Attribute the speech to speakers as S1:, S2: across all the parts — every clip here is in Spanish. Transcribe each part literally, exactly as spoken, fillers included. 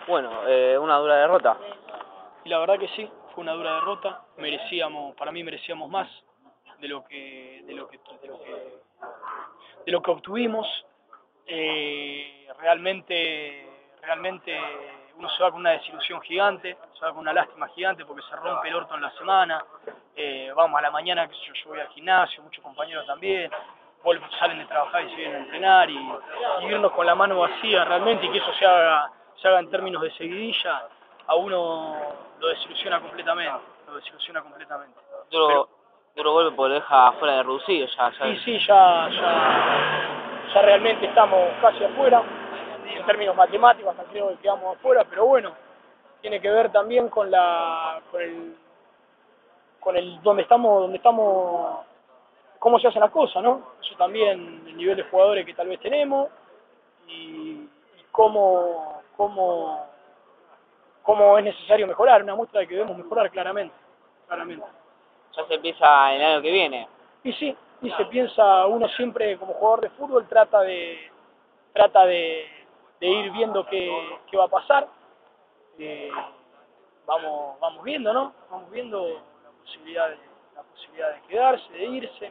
S1: Bueno, eh, una dura derrota.
S2: Y la verdad que sí, fue una dura derrota. Merecíamos, para mí merecíamos más de lo que, de lo que, de lo que, de lo que obtuvimos. Eh, realmente, realmente uno se va con una desilusión gigante, se va con una lástima gigante porque se rompe el orto en la semana. Eh, vamos a la mañana, que yo, yo voy al gimnasio, muchos compañeros también, vuelven, salen de trabajar y se vienen a entrenar y, y irnos con la mano vacía realmente y que eso se haga, se haga en términos de seguidilla, a uno lo desilusiona completamente, lo desilusiona completamente.
S1: Duro,
S2: Pero,
S1: duro golpe porque lo deja fuera de reducido ya. ya.
S2: sí, sí, ya, ya, ya realmente estamos casi afuera, en términos matemáticos hasta creo que quedamos afuera, pero bueno, tiene que ver también con la, con el, con el, donde estamos, donde estamos, cómo se hacen las cosas, ¿no? Eso también, el nivel de jugadores que tal vez tenemos y, y cómo, cómo, cómo es necesario mejorar, una muestra de que debemos mejorar claramente, claramente.
S1: Ya se empieza el año que viene.
S2: Y sí, y se piensa, uno siempre como jugador de fútbol trata de trata de, de ir viendo qué, qué va a pasar. Eh, vamos vamos viendo, ¿no? Vamos viendo la posibilidad de, la posibilidad de quedarse, de irse.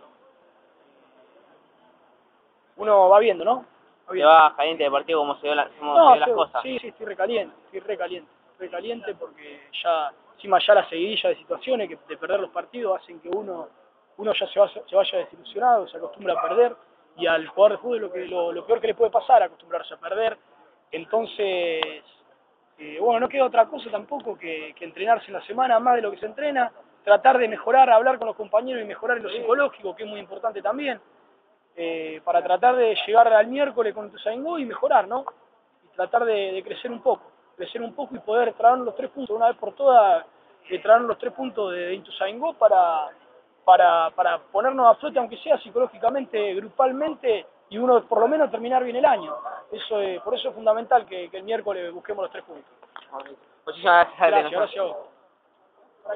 S2: Uno va viendo, ¿no? Va
S1: ¿Te
S2: viendo.
S1: va caliente de partido cómo se ven la, cómo se
S2: No,
S1: ven las
S2: sí,
S1: cosas?
S2: sí, sí, estoy recaliente, estoy recaliente, recaliente porque ya, encima ya la seguidilla de situaciones que de perder los partidos hacen que uno, uno ya se vaya, se vaya desilusionado, se acostumbra a perder, y al jugador de fútbol lo, que, lo, lo peor que le puede pasar es acostumbrarse a perder. Entonces, eh, bueno, no queda otra cosa tampoco que, que entrenarse en la semana más de lo que se entrena, tratar de mejorar, hablar con los compañeros y mejorar en lo psicológico, que es muy importante también. Eh, para tratar de llegar al miércoles con Ituzaingó y mejorar, ¿no? Y tratar de, de crecer un poco, crecer un poco y poder traernos los tres puntos una vez por todas, de traernos los tres puntos de, de Ituzaingó para, para, para ponernos a flote, aunque sea psicológicamente, grupalmente, y uno por lo menos terminar bien el año. Eso es, por eso es fundamental que, que el miércoles busquemos los tres puntos.
S1: Muchísimas gracias.
S2: Gracias, gracias a vos.